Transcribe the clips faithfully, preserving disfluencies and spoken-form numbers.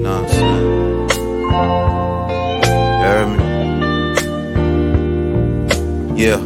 know what I'm saying? You heard me? Yeah.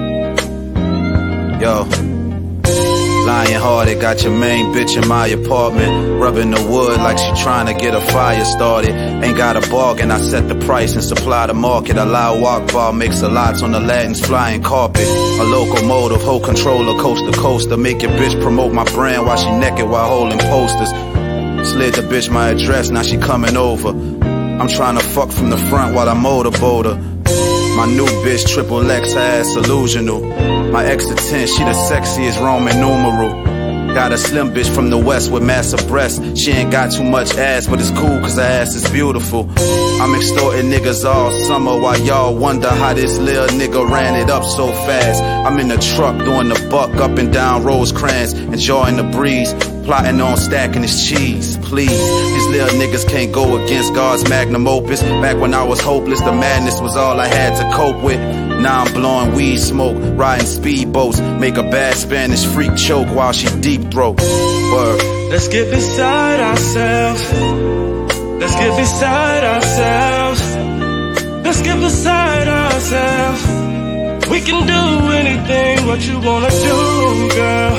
Yo. Lying hearted, got your main bitch in my apartment, rubbing the wood like she trying to get a fire started. Ain't got a bargain, I set the price and supply the market. Allow walk bar, makes a lots on the Latin's flying carpet. A locomotive, hold controller, coast to coaster. Make your bitch promote my brand while she naked while holding posters. Slid the bitch my address, now she coming over. I'm trying to fuck from the front while I motorboat her. My new bitch, triple X, her ass illusional. My ex a ten, she the sexiest Roman numeral. Got a slim bitch from the west with massive breasts. She ain't got too much ass, but it's cool cause her ass is beautiful. I'm extorting niggas all summer while y'all wonder how this little nigga ran it up so fast. I'm in the truck doing the buck up and down Rosecrans, enjoying the breeze, plotting on stacking his cheese. Please, these little niggas can't go against God's magnum opus. Back when I was hopeless, the madness was all I had to cope with. Now I'm blowing weed smoke, riding speedboats, make a bad Spanish freak choke while she deep throat. Word. Let's get beside ourselves. Let's get beside ourselves. Let's get beside ourselves. We can do anything what you wanna do, girl.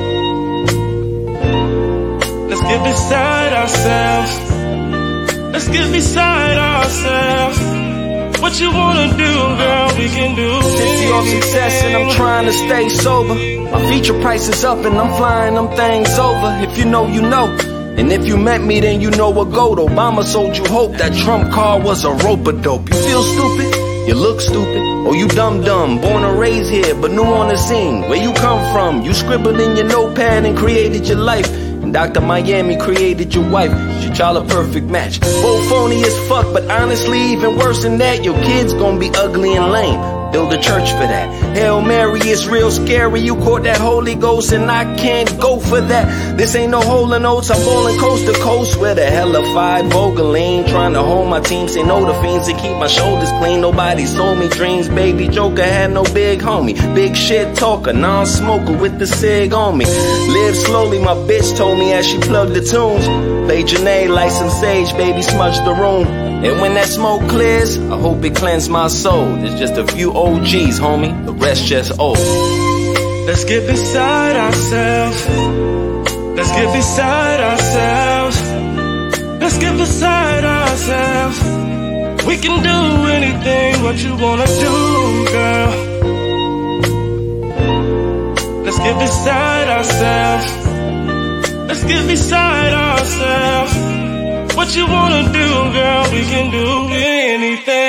Let's get beside ourselves. Let's get beside ourselves. What you wanna do, girl, we can do fifty on success and I'm trying to stay sober. My feature price is up and I'm flying them things over. If you know, you know. And if you met me, then you know what gold. Obama sold you hope that Trump car was a rope-a-dope. You feel stupid? You look stupid. Oh, you dumb-dumb, born and raised here, but new on the scene. Where you come from? You scribbled in your notepad and created your life. And Doctor Miami created your wife. Shit, y'all a perfect match. Both phony as fuck, but honestly, even worse than that, your kids gonna be ugly and lame. Build a church for that. Hail Mary is real scary. You caught that Holy Ghost and I can't go for that. This ain't no hole in oats. I'm bowling coast to coast with a hellified Vogaline. Trying to hold my team, say no to fiends and keep my shoulders clean. Nobody sold me dreams. Baby Joker had no big homie. Big shit talker, non-smoker with the cig on me. Live slowly, my bitch told me as she plugged the tunes. Play Janae, light some sage, baby smudge the room. And when that smoke clears, I hope it cleanses my soul. There's just a few O Gs, homie, the rest just old. Let's get beside ourselves. Let's get beside ourselves. Let's get beside ourselves. We can do anything what you wanna do, girl. Let's get beside ourselves. Let's get beside ourselves. What you wanna do, girl, we can do anything.